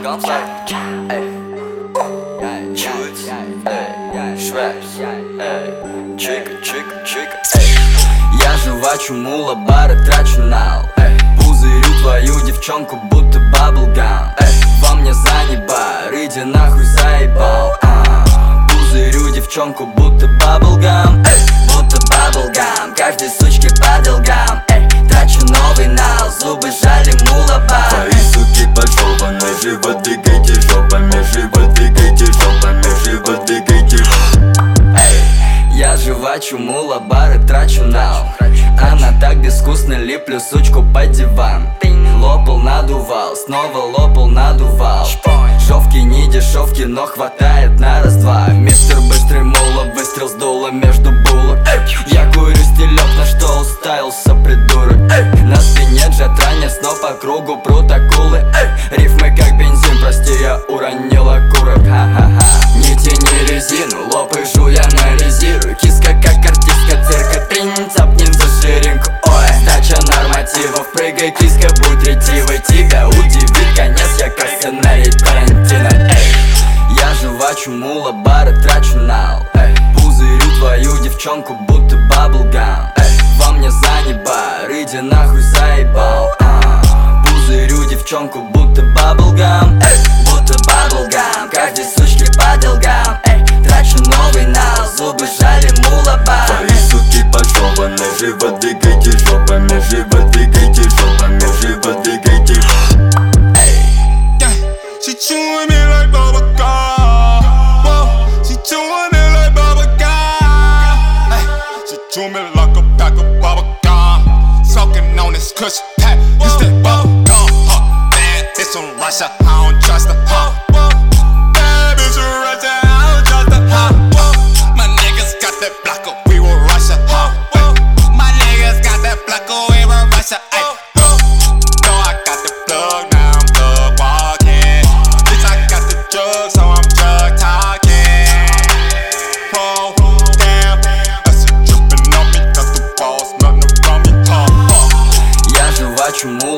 концерт. Чуть, швепс, чика, чика, чика. Я жвачу мула, бары трачу нал. Пузырю твою девчонку, будто баблгам. Во мне занебар, иди нахуй заебал. Пузырю девчонку, будто баблгам. Будто баблгам, каждой сучке по долгам. Трачу новый нал, зубы жали мула-бар. Твои суки пожеваны, живо двигайте жопами, живо двигайте жопами, живо двигайте. Я жвачу мула-бары, трачу нал. Она так безвкусно, липлю сучку под диван. Лопал, надувал, снова лопал, надувал. Шовки не дешевки, но хватает на раз-два. Мистер Быстрый мула, выстрел с дула между булок. Я курю стилек, на что уставился придурок. На спине джет ранец, но по кругу прут акулы. Рифмы как бензин, прости, я уронил окурок. Ха-ха-ха. Не тяни резину, лопай, жуй, анализируй. Киска как артистка цирка, тринь, цапнем за ширинку. Ой, сдача нормативов, прыгай, киска, будь ретивой. Тебя удивит конец, я как сценарий Тарантино. Я жвачу мула, бары, трачу нал. Пузырю твою девчонку, будто баблгам. Во мне занебар, иди нахуй заебал. Пузырю девчонку, будто баблгам. Будто баблгам, каждой сучке по долгам. Трачу новый нал, зубы жали мула-бар. Твои суки пожеваны, живо двигайте жопами, живо двигайте жопами, живо двигайте. She chewing me like bubble gum. Whoa, she chewing me like bubble gum. Ay, she chew me like a pack of bubble gum. Soaking on this kush pack, it's that bubble gum. Bad bitch from Russia, I don't trust her. Bad bitch from Russia, I don't trust her. My niggas got that Blocko, we were Russia. My niggas got that Blocko, we were Russia. Ay, no, I got the plug now. So I'm drug talking. Oh, damn, that's a drippin' on me, got the balls melting around me. Я жвачу мула.